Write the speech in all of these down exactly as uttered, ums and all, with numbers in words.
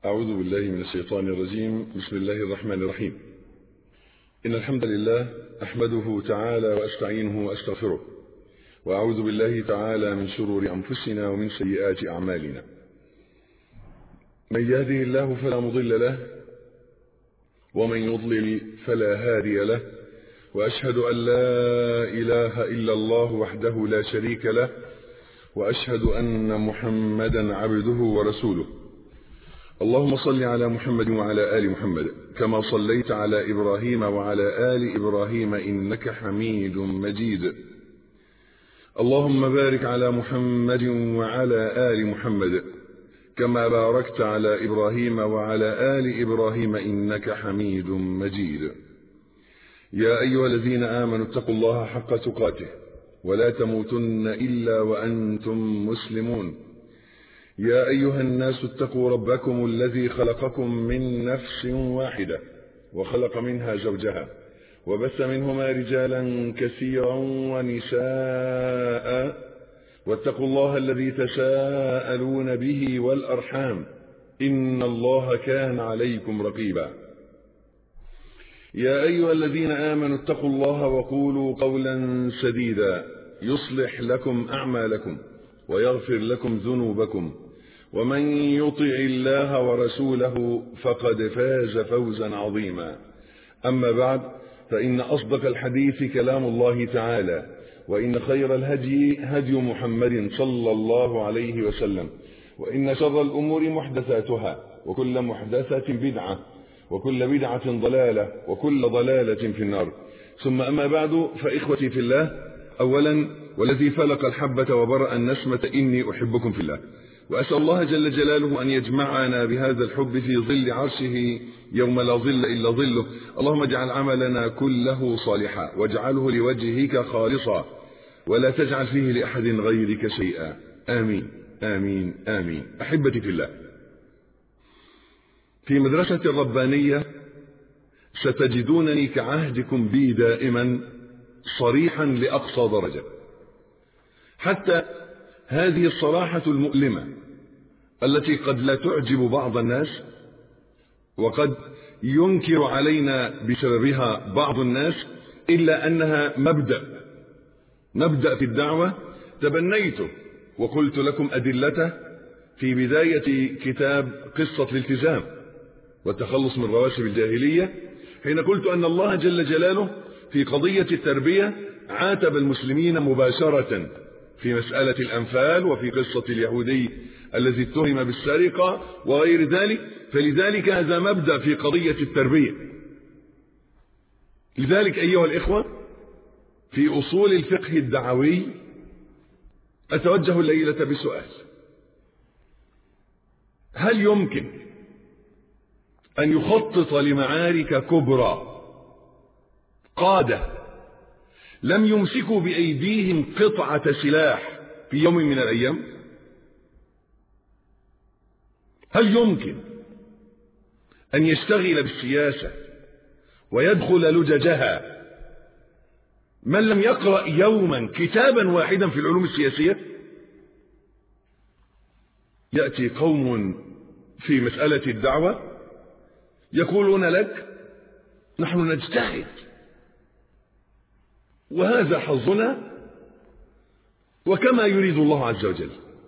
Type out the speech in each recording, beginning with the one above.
أعوذ بالله من الشيطان الرجيم. بسم الله الرحمن الرحيم. إن الحمد لله أحمده تعالى وأستعينه وأستغفره، وأعوذ بالله تعالى من شرور أنفسنا ومن سيئات أعمالنا. من يهده الله فلا مضل له، ومن يضلل فلا هادي له، وأشهد أن لا إله إلا الله وحده لا شريك له، وأشهد أن محمدا عبده ورسوله. اللهم صل على محمد وعلى آل محمد كما صليت على إبراهيم وعلى آل إبراهيم إنك حميد مجيد. اللهم بارك على محمد وعلى آل محمد كما باركت على إبراهيم وعلى آل إبراهيم إنك حميد مجيد. يا أيها الذين آمنوا اتقوا الله حق تقاته ولا تموتن إلا وأنتم مسلمون. يا أيها الناس اتقوا ربكم الذي خلقكم من نفس واحدة وخلق منها زوجها وبث منهما رجالا كثيرا ونساء، واتقوا الله الذي تساءلون به والأرحام إن الله كان عليكم رقيبا. يا أيها الذين آمنوا اتقوا الله وقولوا قولا سديدا يصلح لكم أعمالكم ويغفر لكم ذنوبكم، ومن يطع الله ورسوله فقد فاز فوزا عظيما. أما بعد، فإن أصدق الحديث كلام الله تعالى، وإن خير الهدي هدي محمد صلى الله عليه وسلم، وإن شر الأمور محدثاتها، وكل محدثة بدعة، وكل بدعة ضلالة، وكل ضلالة في النار. ثم أما بعد، فإخوتي في الله، أولا والذي فلق الحبة وبرأ النسمة إني أحبكم في الله، وأسأل الله جل جلاله أن يجمعنا بهذا الحب في ظل عرشه يوم لا ظل إلا ظله. اللهم اجعل عملنا كله صالحا واجعله لوجهك خالصا ولا تجعل فيه لأحد غيرك شيئا. آمين آمين آمين. أحبتي في الله، في مدرسة الربانية ستجدونني كعهدكم بي دائما صريحا لأقصى درجة، حتى هذه الصراحة المؤلمة التي قد لا تعجب بعض الناس، وقد ينكر علينا بسببها بعض الناس، إلا أنها مبدأ مبدأ في الدعوة تبنيته وقلت لكم أدلته في بداية كتاب قصة الالتزام والتخلص من رواسب الجاهلية، حين قلت أن الله جل جلاله في قضية التربية عاتب المسلمين مباشرة في مسألة الأنفال، وفي قصة اليهودي الذي اتهم بالسرقة وغير ذلك. فلذلك هذا مبدأ في قضية التربية. لذلك أيها الإخوة، في أصول الفقه الدعوي أتوجه الليلة بسؤال: هل يمكن أن يخطط لمعارك كبرى قادة لم يمسكوا بأيديهم قطعة سلاح في يوم من الأيام؟ هل يمكن أن يشتغل بالسياسة ويدخل لججها من لم يقرأ يوما كتابا واحدا في العلوم السياسية؟ يأتي قوم في مسألة الدعوة يقولون لك: نحن نجتهد وهذا حظنا وكما يريد الله عز وجل.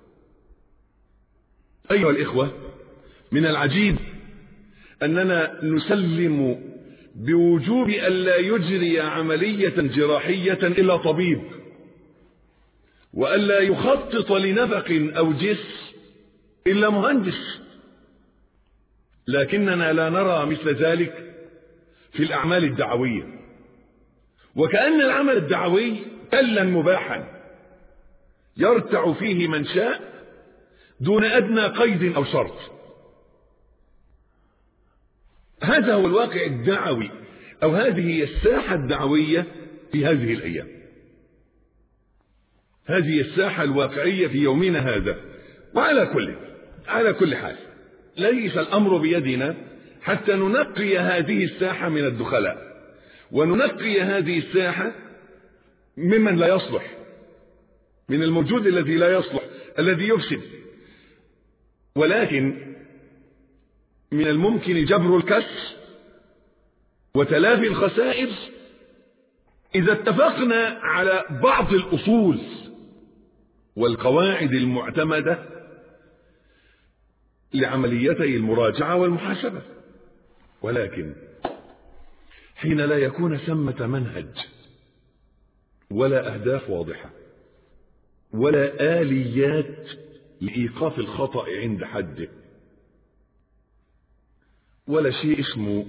أيها الإخوة، من العجيب أننا نسلم بوجوب أن لا يجري عملية جراحية إلا طبيب، وأن لا يخطط لنفق أو جسر إلا مهندس، لكننا لا نرى مثل ذلك في الأعمال الدعوية، وكأن العمل الدعوي كلا مباحا يرتع فيه من شاء دون أدنى قيد أو شرط. هذا هو الواقع الدعوي، أو هذه هي الساحة الدعوية في هذه الأيام، هذه الساحة الواقعية في يومنا هذا. وعلى كل على كل حال، ليس الأمر بيدنا حتى ننقي هذه الساحة من الدخلاء، وننقي هذه الساحة ممن لا يصلح، من الموجود الذي لا يصلح الذي يفسد. ولكن من الممكن جبر الكسر وتلافي الخسائر إذا اتفقنا على بعض الأصول والقواعد المعتمدة لعمليتي المراجعة والمحاسبة. ولكن حين لا يكون ثمة منهج ولا أهداف واضحة ولا آليات لإيقاف الخطأ عند حده ولا شيء اسمه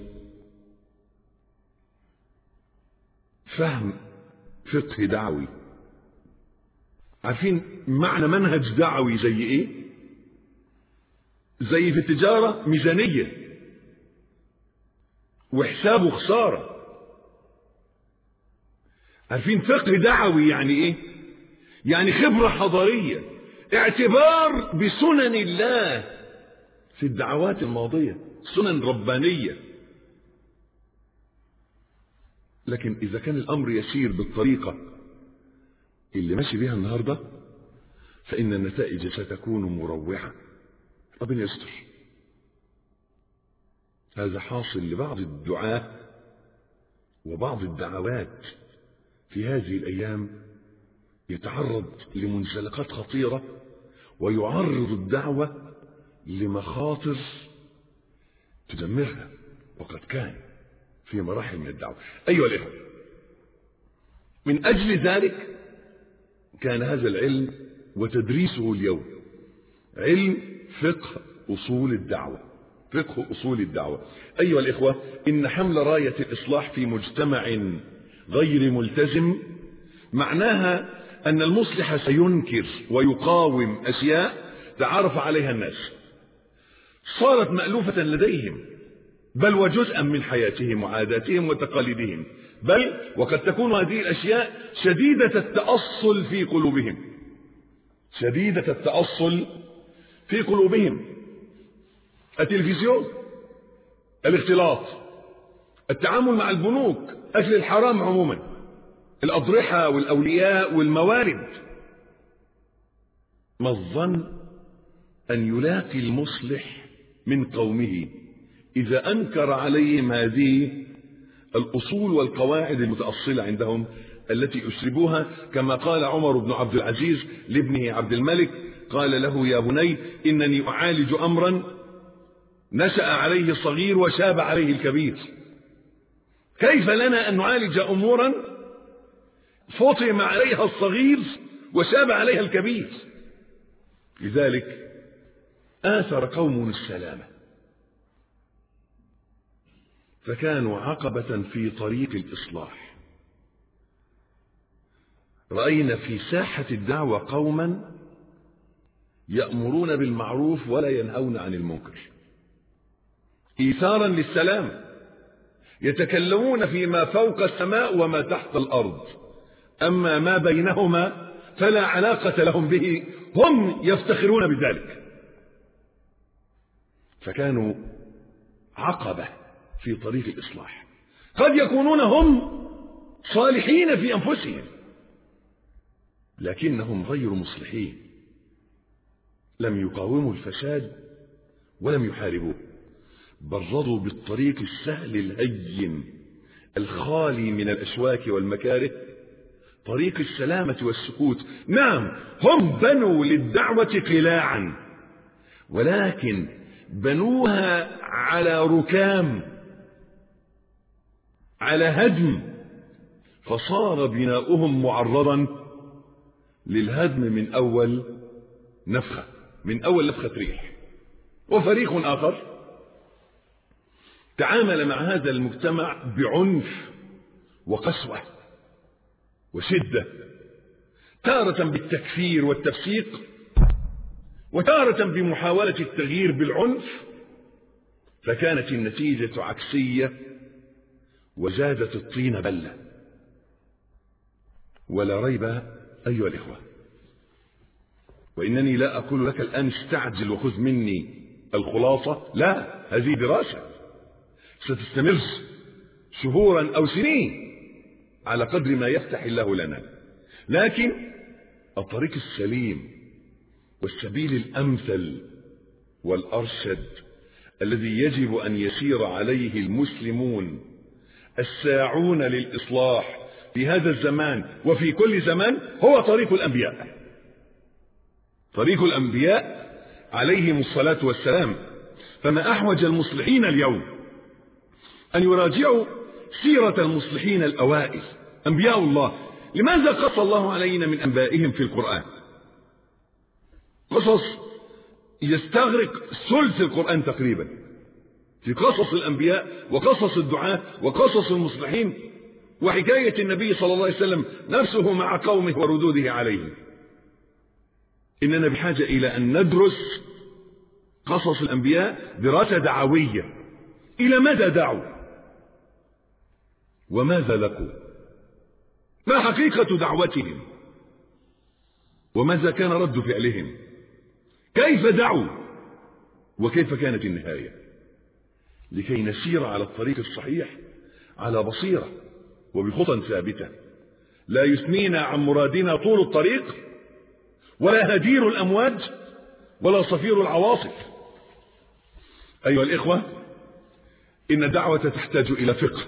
فهم فقه دعوي. عارفين معنى منهج دعوي زي ايه؟ زي في التجارة ميزانية وحساب وخسارة. عارفين فقه دعوي يعني ايه؟ يعني خبرة حضارية، اعتبار بسنن الله في الدعوات الماضية، سنن ربانية. لكن إذا كان الأمر يسير بالطريقة اللي ماشي بها النهاردة فإن النتائج ستكون مروعة. ربنا يستر. هذا حاصل لبعض الدعاة وبعض الدعوات في هذه الأيام، يتعرض لمنزلقات خطيرة ويعرض الدعوة لمخاطر تدمرها، وقد كان في مراحل من الدعوة. أيها الإخوة، من أجل ذلك كان هذا العلم وتدريسه اليوم علم فقه أصول الدعوة. فقه أصول الدعوة. أيها الإخوة، إن حمل راية الإصلاح في مجتمع غير ملتزم معناها أن المصلح سينكر ويقاوم أشياء تعارف عليها الناس، صارت مألوفة لديهم، بل وجزءا من حياتهم وعاداتهم وتقاليدهم، بل وقد تكون هذه الأشياء شديدة التأصل في قلوبهم، شديدة التأصل في قلوبهم. التلفزيون، الاختلاط، التعامل مع البنوك، أكل الحرام عموما، الأضرحة والأولياء والموارد. ما الظن أن يلاقي المصلح من قومه إذا أنكر عليهم هذه الأصول والقواعد المتأصلة عندهم التي أسربوها، كما قال عمر بن عبد العزيز لابنه عبد الملك، قال له: يا بني إنني أعالج أمرا نشأ عليه الصغير وشاب عليه الكبير. كيف لنا أن نعالج أمورا فطم عليها الصغير وشاب عليها الكبير؟ لذلك آثر قوم السلامة، فكانوا عقبة في طريق الإصلاح. رأينا في ساحة الدعوة قوما يأمرون بالمعروف ولا ينهون عن المنكر، إيثارا للسلام، يتكلمون فيما فوق السماء وما تحت الأرض، أما ما بينهما فلا علاقة لهم به، هم يفتخرون بذلك. فكانوا عقبة في طريق الإصلاح. قد يكونون هم صالحين في أنفسهم لكنهم غير مصلحين، لم يقاوموا الفساد ولم يحاربوه، بل رضوا بالطريق السهل الهين الخالي من الأشواك والمكاره، طريق السلامة والسكوت. نعم، هم بنوا للدعوة قلاعا، ولكن بنوها على ركام، على هدم، فصار بناؤهم معرضا للهدم من أول نفخة، من أول نفخة ريح. وفريق آخر تعامل مع هذا المجتمع بعنف وقسوة وشدة، تارة بالتكفير والتفسيق، وتارة بمحاولة التغيير بالعنف، فكانت النتيجة عكسية وزادت الطين بلة. ولا ريب أيها الإخوة، وإنني لا أقول لك الآن استعجل وخذ مني الخلاصة، لا، هذه دراسة ستستمر شهورا أو سنين على قدر ما يفتح الله لنا، لكن الطريق السليم والسبيل الأمثل والأرشد الذي يجب أن يسير عليه المسلمون الساعون للإصلاح في هذا الزمان وفي كل زمان هو طريق الأنبياء. طريق الأنبياء عليهم الصلاة والسلام. فما أحوج المصلحين اليوم أن يراجعوا سيرة المصلحين الأوائل أنبياء الله. لماذا قص الله علينا من أنبائهم في القرآن؟ قصص يستغرق ثلث القرآن تقريبا في قصص الأنبياء وقصص الدعاة وقصص المصلحين وحكاية النبي صلى الله عليه وسلم نفسه مع قومه وردوده عليهم. إننا بحاجة إلى أن ندرس قصص الأنبياء دراسة دعوية. إلى ماذا دعوا وماذا لقوا؟ ما حقيقة دعوتهم وماذا كان رد فعلهم؟ كيف دعوا وكيف كانت النهاية؟ لكي نسير على الطريق الصحيح على بصيرة وبخطى ثابتة لا يثنينا عن مرادنا طول الطريق ولا هدير الأمواج ولا صفير العواصف. أيها الإخوة، إن الدعوة تحتاج إلى فقه.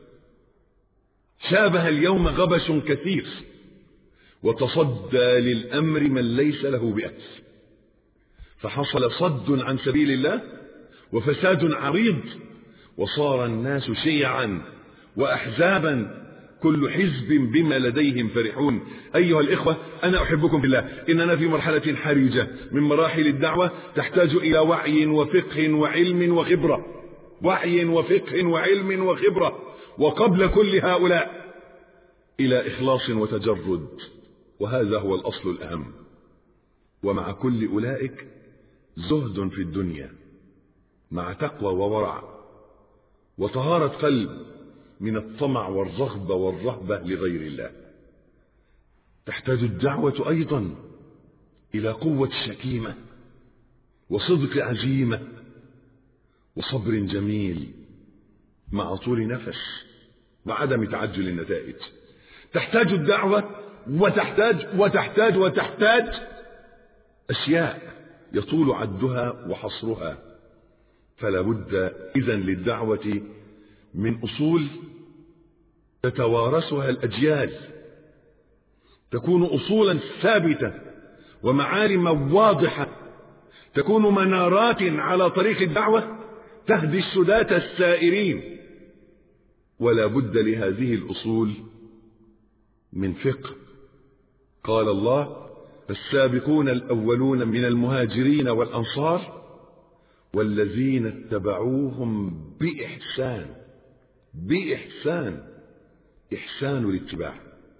شابه اليوم غبش كثير وتصدى للأمر من ليس له بأس، فحصل صد عن سبيل الله وفساد عريض، وصار الناس شيعا وأحزابا كل حزب بما لديهم فرحون. أيها الإخوة، أنا أحبكم بالله. إننا في مرحلة حرجة من مراحل الدعوة تحتاج إلى وعي وفقه وعلم وخبرة. وعي وفقه وعلم وخبرة، وقبل كل هؤلاء إلى إخلاص وتجرد، وهذا هو الأصل الأهم. ومع كل أولئك زهد في الدنيا مع تقوى وورع وطهارة قلب من الطمع والرغبة والرهبة لغير الله. تحتاج الدعوة أيضا إلى قوة شكيمة وصدق عزيمة وصبر جميل مع طول نفس وعدم تعجل النتائج. تحتاج الدعوة وتحتاج وتحتاج وتحتاج أشياء يطول عدها وحصرها. فلا بد إذن للدعوة من أصول تتوارثها الأجيال، تكون أصولا ثابتة ومعالم واضحة، تكون منارات على طريق الدعوة تهدي السداة السائرين. ولا بد لهذه الأصول من فقه. قال الله: فالسابقون الأولون من المهاجرين والأنصار والذين اتبعوهم بإحسان. بإحسان، إحسان الاتباع،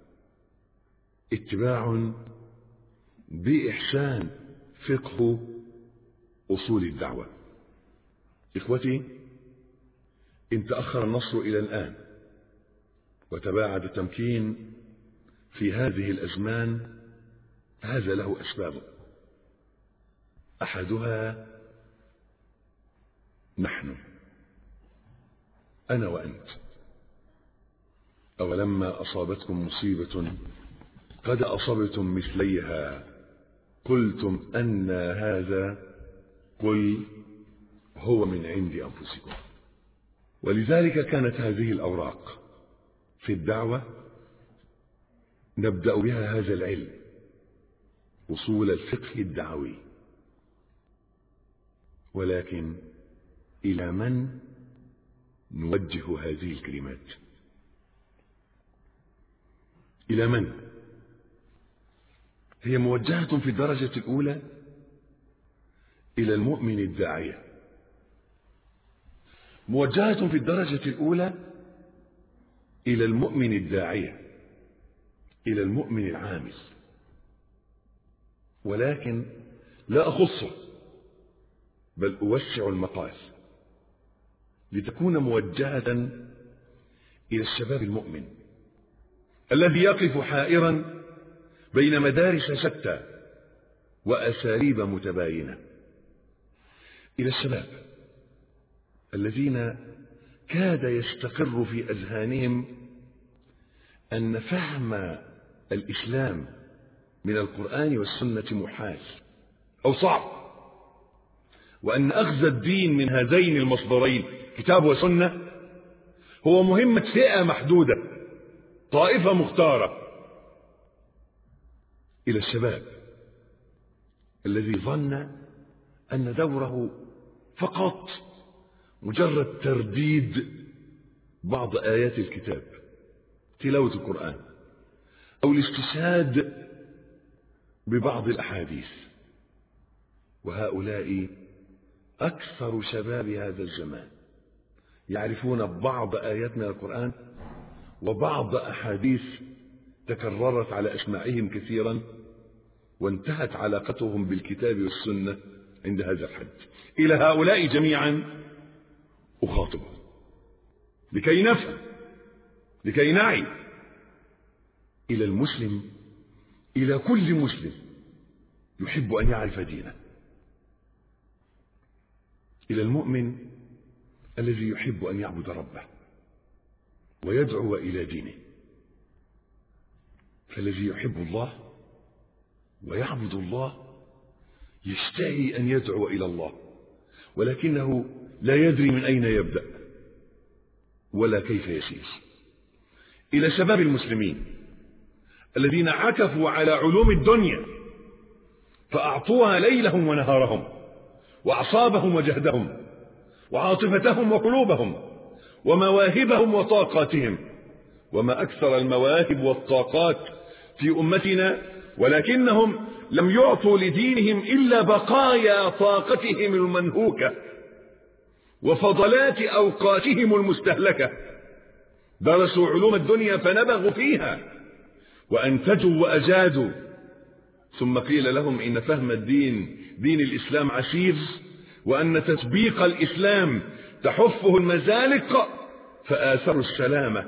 اتباع بإحسان، فقه أصول الدعوة. إخوتي، إن تأخر النصر إلى الآن وتباعد التمكين في هذه الأزمان هذا له أسباب. أحدها نحن، أنا وأنت. أولما أصابتكم مصيبة قد أصبتم مثليها قلتم أنى هذا قل هو من عند أنفسكم. ولذلك كانت هذه الأوراق في الدعوة نبدأ بها هذا العلم، أصول الفقه الدعوي. ولكن إلى من نوجه هذه الكلمات؟ إلى من؟ هي موجهة في الدرجة الأولى إلى المؤمن الداعية، موجهة في الدرجة الأولى إلى المؤمن الداعية، إلى المؤمن العامل. ولكن لا أخصه بل أوسع المقال لتكون موجهة إلى الشباب المؤمن الذي يقف حائرا بين مدارس شتى وأساليب متباينة، إلى الشباب الذين كاد يستقر في أذهانهم أن فهم الإسلام من القرآن والسنة محال أو صعب، وأن أخذ الدين من هذين المصدرين كتاب وسنة هو مهمة فئة محدودة، طائفة مختارة. إلى الشباب الذي ظن أن دوره فقط مجرد ترديد بعض آيات الكتاب، تلاوة القرآن، أو الاستشهاد ببعض الأحاديث، وهؤلاء أكثر شباب هذا الزمان يعرفون بعض آيات من القرآن وبعض أحاديث تكررت على أسماعهم كثيرا، وانتهت علاقتهم بالكتاب والسنة عند هذا الحد. إلى هؤلاء جميعا أخاطبهم لكي نفهم، لكي نعي. إلى المسلم، إلى كل مسلم يحب أن يعرف دينه، إلى المؤمن الذي يحب أن يعبد ربه ويدعو إلى دينه. فالذي يحب الله ويعبد الله يشتهي أن يدعو إلى الله، ولكنه لا يدري من أين يبدأ ولا كيف يسير. إلى شباب المسلمين الذين عكفوا على علوم الدنيا فأعطوها ليلهم ونهارهم وأعصابهم وجهدهم وعاطفتهم وقلوبهم ومواهبهم وطاقاتهم. وما أكثر المواهب والطاقات في أمتنا، ولكنهم لم يعطوا لدينهم إلا بقايا طاقتهم المنهوكة وفضلات أوقاتهم المستهلكة. درسوا علوم الدنيا فنبغوا فيها وأنتجوا وأجادوا، ثم قيل لهم إن فهم الدين دين الإسلام عسير، وأن تطبيق الإسلام تحفه المزالق، فآثروا السلامة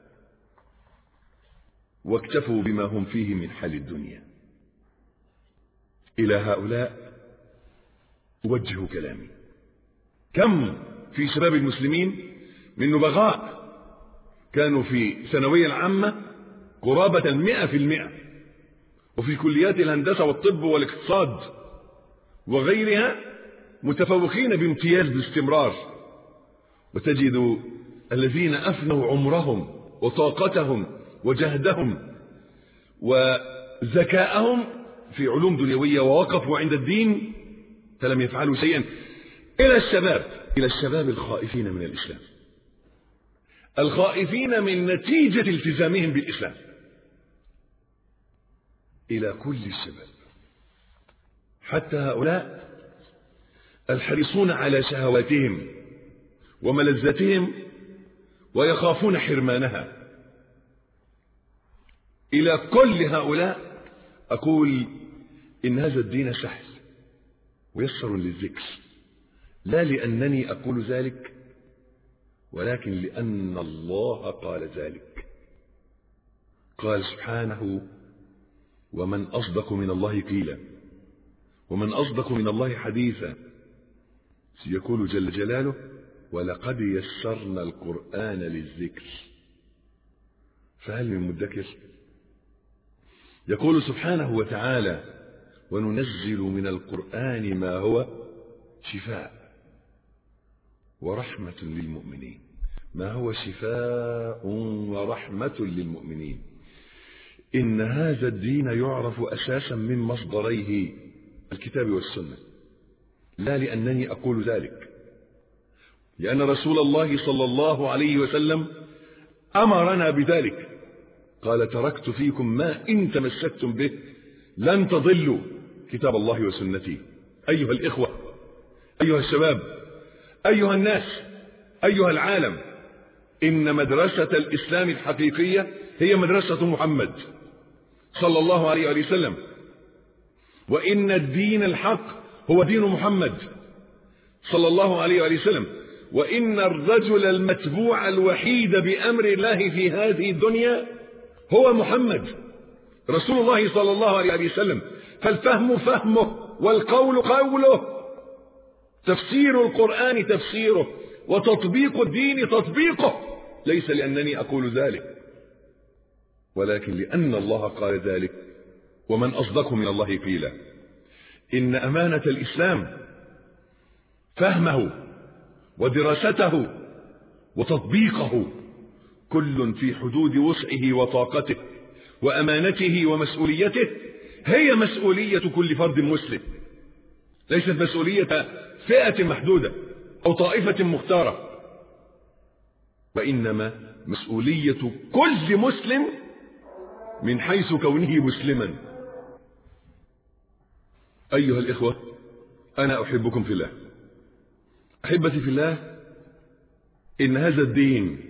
واكتفوا بما هم فيه من حال الدنيا. إلى هؤلاء أوجه كلامي. كم في شباب المسلمين من نبغاء كانوا في ثانوية العامة قرابة المئة في المئة، وفي كليات الهندسة والطب والاقتصاد وغيرها متفوقين بامتياز باستمرار، وتجد الذين أفنوا عمرهم وطاقتهم وجهدهم وذكاءهم في علوم دنيوية ووقفوا عند الدين فلم يفعلوا شيئا. إلى الشباب، إلى الشباب الخائفين من الإسلام، الخائفين من نتيجة التزامهم بالإسلام، إلى كل الشباب، حتى هؤلاء الحريصون على شهواتهم وملذاتهم ويخافون حرمانها. إلى كل هؤلاء أقول إن هذا الدين سهل ويسر للذكر، لا لأنني أقول ذلك، ولكن لأن الله قال ذلك. قال سبحانه: ومن أصدق من الله قيلا ومن أصدق من الله حديثا. يقول جل جلاله: ولقد يسرنا القرآن للذكر فهل من مدكر. يقول سبحانه وتعالى: وننزل من القرآن ما هو شفاء ورحمة للمؤمنين. ما هو شفاء ورحمة للمؤمنين. إن هذا الدين يعرف أساسا من مصدريه الكتاب والسنة، لا لأنني أقول ذلك، لأن رسول الله صلى الله عليه وسلم أمرنا بذلك. قال: تركت فيكم ما إن تمسكتم به لن تضلوا كتاب الله وسنتي. أيها الإخوة، أيها الشباب، أيها الناس، أيها العالم، إن مدرسة الإسلام الحقيقية هي مدرسة محمد صلى الله عليه وسلم، وإن الدين الحق هو دين محمد صلى الله عليه وسلم، وإن الرجل المتبوع الوحيد بأمر الله في هذه الدنيا هو محمد رسول الله صلى الله عليه وسلم. فالفهم فهمه والقول قوله، تفسير القرآن تفسيره، وتطبيق الدين تطبيقه، ليس لأنني أقول ذلك، ولكن لأن الله قال ذلك. ومن أصدق من الله قيلا. إن أمانة الإسلام فهمه ودراسته وتطبيقه كل في حدود وسعه وطاقته وأمانته ومسؤوليته هي مسؤولية كل فرد مسلم، ليست مسؤولية فئة محدودة أو طائفة مختارة، وإنما مسؤولية كل مسلم من حيث كونه مسلما. أيها الإخوة، أنا أحبكم في الله. أحبتي في الله، إن هذا الدين،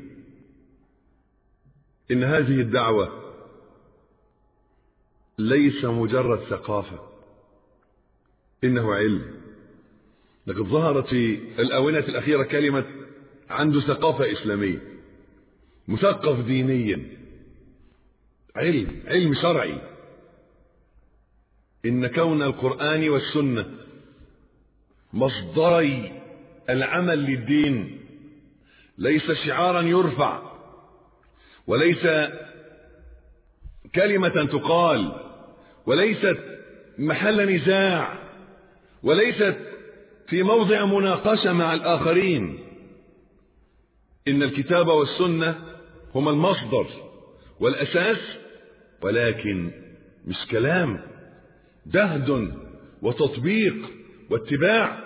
إن هذه الدعوة ليس مجرد ثقافة، إنه علم. لقد ظهرت في الآونة الأخيرة كلمة عنده ثقافة إسلامية، مثقف دينيا، علم علم شرعي. إن كون القرآن والسنة مصدري العمل للدين ليس شعارا يرفع، وليس كلمة تقال، وليست محل نزاع، وليست في موضع مناقشة مع الآخرين. إن الكتاب والسنة هما المصدر والأساس، ولكن مش كلام، جهد وتطبيق واتباع.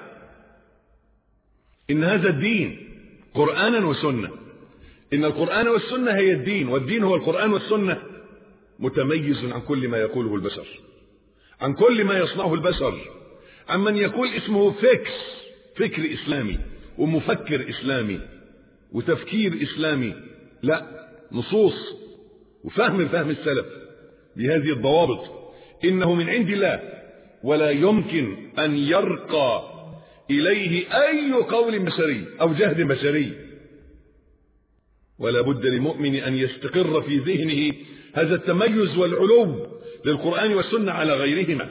إن هذا الدين قرآنا وسنة، إن القرآن والسنة هي الدين، والدين هو القرآن والسنة، متميز عن كل ما يقوله البشر، عن كل ما يصنعه البشر، عن من يقول اسمه فكر فكر إسلامي ومفكر إسلامي وتفكير إسلامي. لا، نصوص وفهم فهم السلف بهذه الضوابط. إنه من عند الله، ولا يمكن أن يرقى إليه أي قول بشري أو جهد بشري. ولا بد للمؤمن أن يستقر في ذهنه هذا التميز والعلو للقرآن والسنة على غيرهما.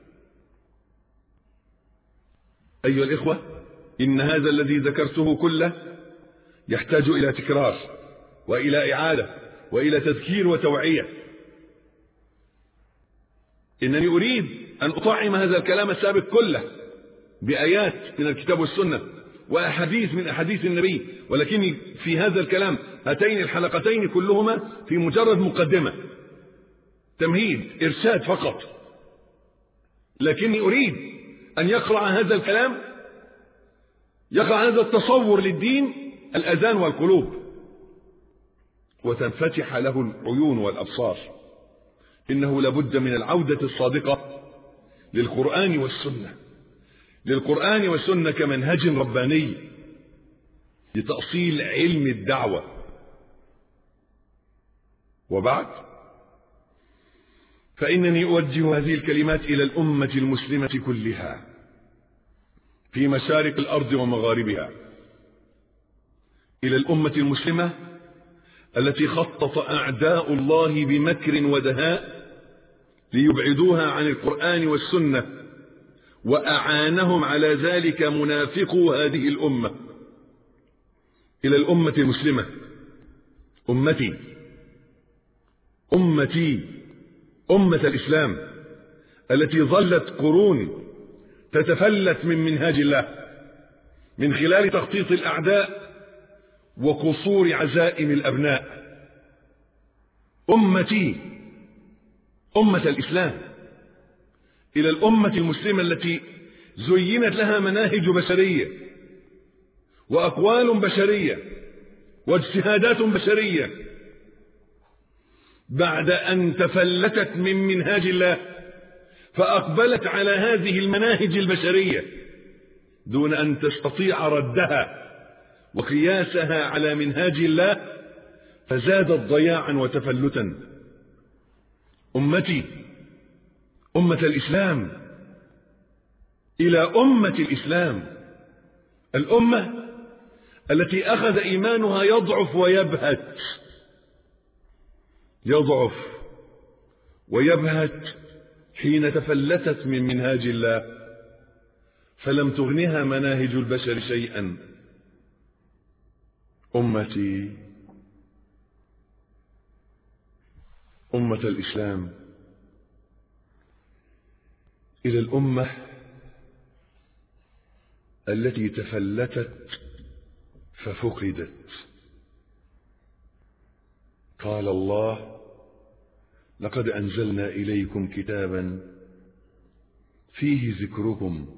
أيها الإخوة، إن هذا الذي ذكرته كله يحتاج إلى تكرار وإلى إعادة وإلى تذكير وتوعية. إنني أريد أن أطعم هذا الكلام السابق كله بآيات من الكتاب والسنة وأحاديث من أحاديث النبي، ولكني في هذا الكلام هاتين الحلقتين كلهما في مجرد مقدمة، تمهيد، إرشاد فقط. لكني أريد أن يقرأ هذا الكلام، يقرأ هذا التصور للدين الأذان والقلوب، وتنفتح له العيون والأبصار. إنه لابد من العودة الصادقة للقرآن والسنة، للقرآن والسنة كمنهج رباني لتأصيل علم الدعوة. وبعد، فإنني أوجه هذه الكلمات إلى الأمة المسلمة كلها في مشارق الأرض ومغاربها، إلى الأمة المسلمة التي خطط أعداء الله بمكر ودهاء ليبعدوها عن القرآن والسنة، وأعانهم على ذلك منافقو هذه الأمة. إلى الأمة المسلمة، أمتي أمتي أمة الإسلام التي ظلت قرون تتفلت من منهاج الله من خلال تخطيط الأعداء وقصور عزائم الأبناء. أمتي أمة الإسلام، إلى الأمة المسلمة التي زينت لها مناهج بشرية وأقوال بشرية واجتهادات بشرية بعد أن تفلتت من منهاج الله، فأقبلت على هذه المناهج البشرية دون أن تستطيع ردها وقياسها على منهاج الله، فزادت ضياعا وتفلتا. أمتي أمة الإسلام، إلى أمة الإسلام، الأمة التي أخذ إيمانها يضعف ويبهت يضعف ويبهت حين تفلتت من منهاج الله، فلم تغنها مناهج البشر شيئا. أمتي أمة الإسلام، إلى الأمة التي تفلتت ففقدت. قال الله: لقد أنزلنا إليكم كتابا فيه ذكركم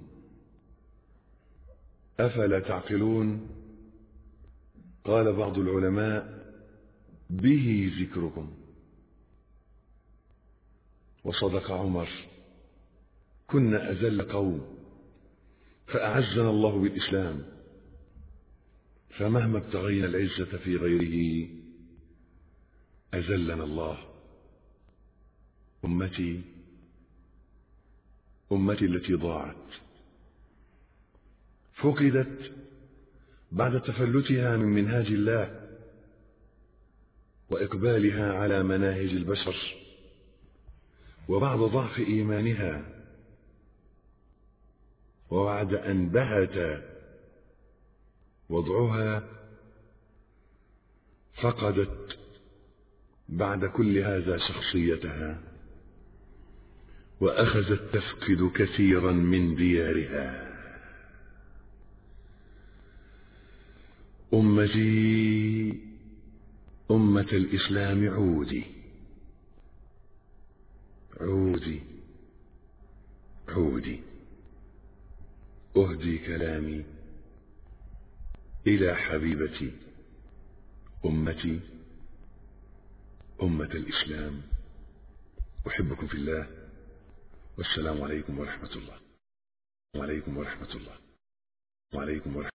أفلا تعقلون. قال بعض العلماء: به ذكركم. وصدق عمر: كنا أذل قوم فأعزنا الله بالإسلام، فمهما ابتغينا العزة في غيره أذلنا الله. أمتي أمتي التي ضاعت فقدت بعد تفلتها من منهاج الله وإقبالها على مناهج البشر، وبعد ضعف إيمانها، وبعد أن بهت وضعها، فقدت بعد كل هذا شخصيتها، وأخذت تفقد كثيرا من ديارها. أمتي أمة الإسلام، عودي عودي عودي. أهدي كلامي إلى حبيبتي أمتي أمة الإسلام. أحبكم في الله، والسلام عليكم ورحمة الله. وعليكم ورحمة الله. وعليكم ورحمة الله.